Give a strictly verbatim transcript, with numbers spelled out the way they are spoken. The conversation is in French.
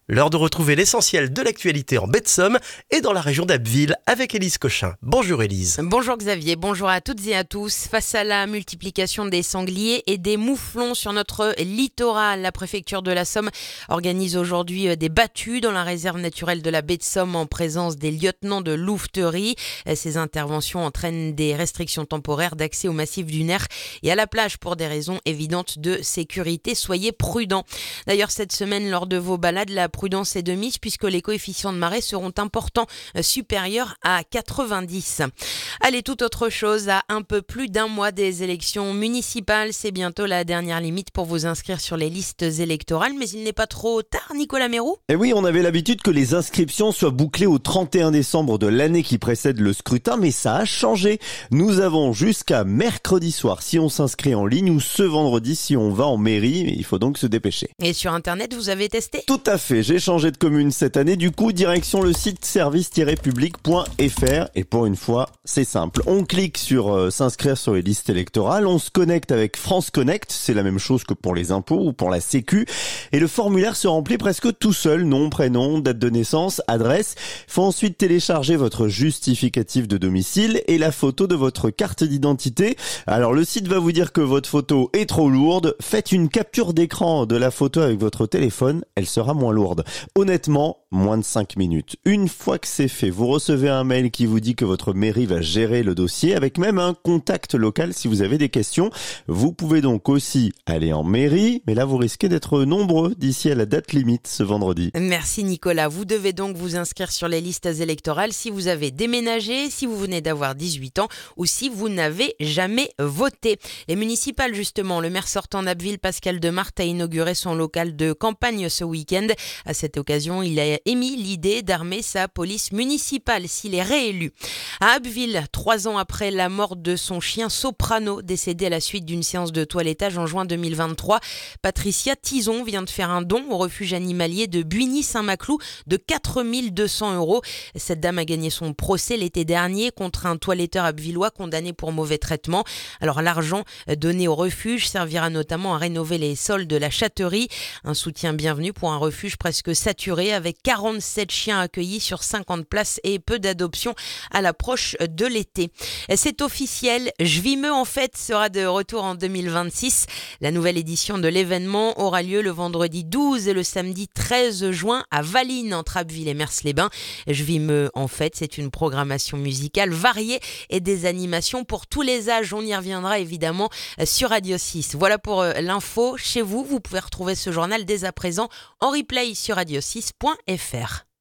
L'heure de retrouver l'essentiel de l'actualité en baie de Somme et dans la région d'Abbeville avec Élise Cochin. Bonjour Élise. Bonjour Xavier, bonjour à toutes et à tous. Face à la multiplication des sangliers et des mouflons sur notre littoral, la préfecture de la Somme organise aujourd'hui des battues dans la réserve naturelle de la baie de Somme en présence des lieutenants de louveterie. Ces interventions entraînent des restrictions temporaires d'accès au massif du Nerf et à la plage pour des raisons évidentes de sécurité. Soyez prudents. D'ailleurs, cette semaine, lors de vos balades, la prudence est de mise puisque les coefficients de marée seront importants, supérieurs à quatre-vingt-dix. Allez, toute autre chose, à un peu plus d'un mois des élections municipales, c'est bientôt la dernière limite pour vous inscrire sur les listes électorales, mais il n'est pas trop tard, Nicolas Méroux ? Et oui, on avait l'habitude que les inscriptions soient bouclées au trente et un décembre de l'année qui précède le scrutin, mais ça a changé. Nous avons jusqu'à mercredi soir si on s'inscrit en ligne ou ce vendredi si on va en mairie, il faut donc se dépêcher. Et sur internet, vous avez testé ? Tout à fait, j'ai changé de commune cette année, du coup direction le site service tiret public point f r et pour une fois, c'est simple. On clique sur euh, s'inscrire sur les listes électorales, on se connecte avec France Connect, c'est la même chose que pour les impôts ou pour la sécu, et le formulaire se remplit presque tout seul, nom, prénom, date de naissance, adresse. Faut ensuite télécharger votre justificatif de domicile et la photo de votre carte d'identité. Alors le site va vous dire que votre photo est trop lourde, faites une capture d'écran de la photo avec votre téléphone, elle sera moins lourde. Honnêtement, moins de cinq minutes. Une fois que c'est fait, vous recevez un mail qui vous dit que votre mairie va gérer le dossier avec même un contact local si vous avez des questions. Vous pouvez donc aussi aller en mairie, mais là vous risquez d'être nombreux d'ici à la date limite ce vendredi. Merci Nicolas. Vous devez donc vous inscrire sur les listes électorales si vous avez déménagé, si vous venez d'avoir dix-huit ans ou si vous n'avez jamais voté. Et municipal justement, le maire sortant d'Abbeville, Pascal Demarthe, a inauguré son local de campagne ce week-end. À cette occasion, il a émis l'idée d'armer sa police municipale s'il est réélu. À Abbeville, trois ans après la mort de son chien Soprano, décédé à la suite d'une séance de toilettage en juin deux mille vingt-trois, Patricia Tison vient de faire un don au refuge animalier de Buigny-Saint-Maclou de quatre mille deux cents euros. Cette dame a gagné son procès l'été dernier contre un toiletteur abvillois condamné pour mauvais traitement. Alors l'argent donné au refuge servira notamment à rénover les sols de la Châterie. Un soutien bienvenu pour un refuge presque saturé avec quarante-sept chiens accueillis sur cinquante places et peu d'adoptions à l'approche de l'été. C'est officiel, J'vimeux en fait sera de retour en deux mille vingt-six. La nouvelle édition de l'événement aura lieu le vendredi douze et le samedi treize juin à Valine entre Abbeville et Mers-les-Bains. J'vimeux en fait, c'est une programmation musicale variée et des animations pour tous les âges. On y reviendra évidemment sur Radio six. Voilà pour l'info. Chez vous, vous pouvez retrouver ce journal dès à présent en replay sur radio six point f r.